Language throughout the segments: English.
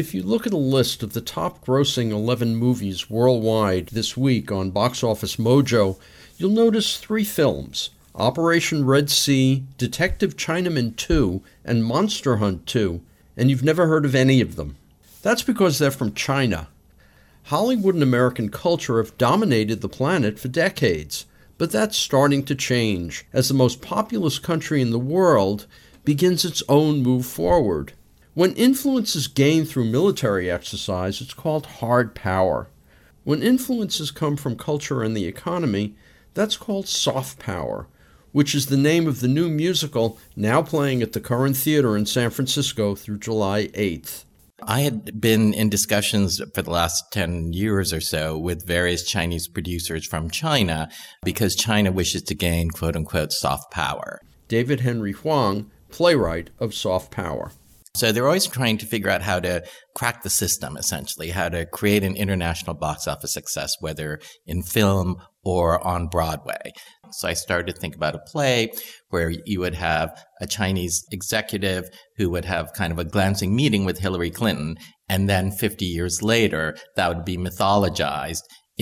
If you look at a list of the top grossing 11 movies worldwide this week on Box Office Mojo, you'll notice 3 films: Operation Red Sea, Detective Chinaman 2, and Monster Hunt 2, and you've never heard of any of them. That's because they're from China. Hollywood and American culture have dominated the planet for decades, but that's starting to change as the most populous country in the world begins its own move forward. When influence is gained through military exercise, it's called hard power. When influences come from culture and the economy, that's called soft power, which is the name of the new musical now playing at the Curran Theater in San Francisco through July 8th. I had been in discussions for the last 10 years or so with various Chinese producers from China because China wishes to gain quote-unquote soft power. David Henry Huang, playwright of Soft Power. So they're always trying to figure out how to crack the system, essentially, how to create an international box office success, whether in film or on Broadway. So I started to think about a play where you would have a Chinese executive who would have kind of a glancing meeting with Hillary Clinton, and then 50 years later, that would be mythologized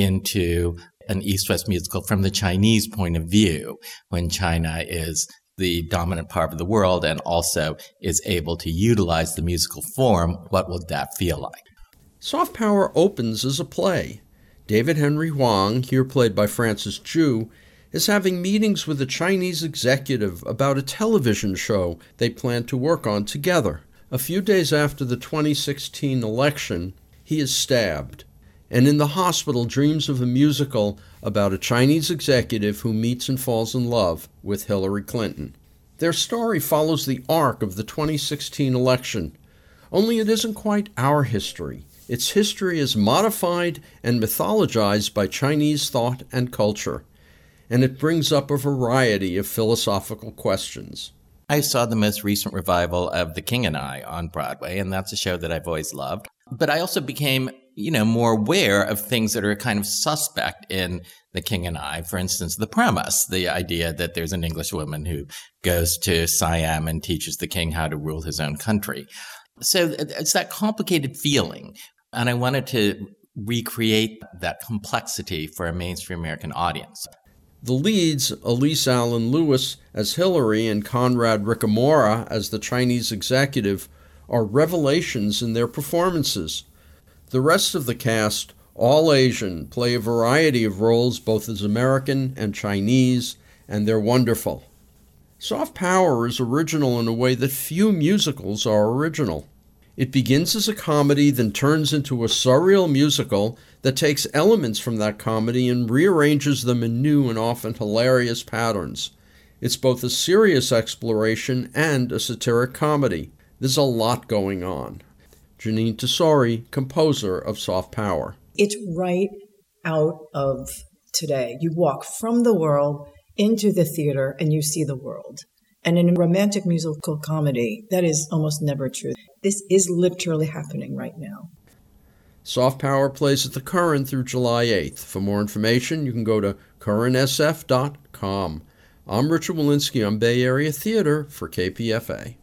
into an East-West musical from the Chinese point of view, when China is the dominant part of the world and also is able to utilize the musical form. What would that feel like? Soft Power opens as a play. David Henry Huang, here played by Francis Ju, is having meetings with a Chinese executive about a television show they plan to work on together. A few days after the 2016 election, he is stabbed, and in the hospital dreams of a musical about a Chinese executive who meets and falls in love with Hillary Clinton. Their story follows the arc of the 2016 election, only it isn't quite our history. Its history is modified and mythologized by Chinese thought and culture, and it brings up a variety of philosophical questions. I saw the most recent revival of The King and I on Broadway, and that's a show that I've always loved. But I also became, more aware of things that are kind of suspect in The King and I. For instance, the premise, the idea that there's an English woman who goes to Siam and teaches the king how to rule his own country. So it's that complicated feeling. And I wanted to recreate that complexity for a mainstream American audience. The leads, Elise Allen Lewis as Hillary and Conrad Ricamora as the Chinese executive, are revelations in their performances. The rest of the cast, all Asian, play a variety of roles both as American and Chinese, and they're wonderful. Soft Power is original in a way that few musicals are original. It begins as a comedy, then turns into a surreal musical that takes elements from that comedy and rearranges them in new and often hilarious patterns. It's both a serious exploration and a satiric comedy. There's a lot going on. Jeanine Tesori, composer of Soft Power. It's right out of today. You walk from the world into the theater and you see the world. And in a romantic musical comedy, that is almost never true. This is literally happening right now. Soft Power plays at the Curran through July 8th. For more information, you can go to curransf.com. I'm Richard Walensky on Bay Area Theater for KPFA.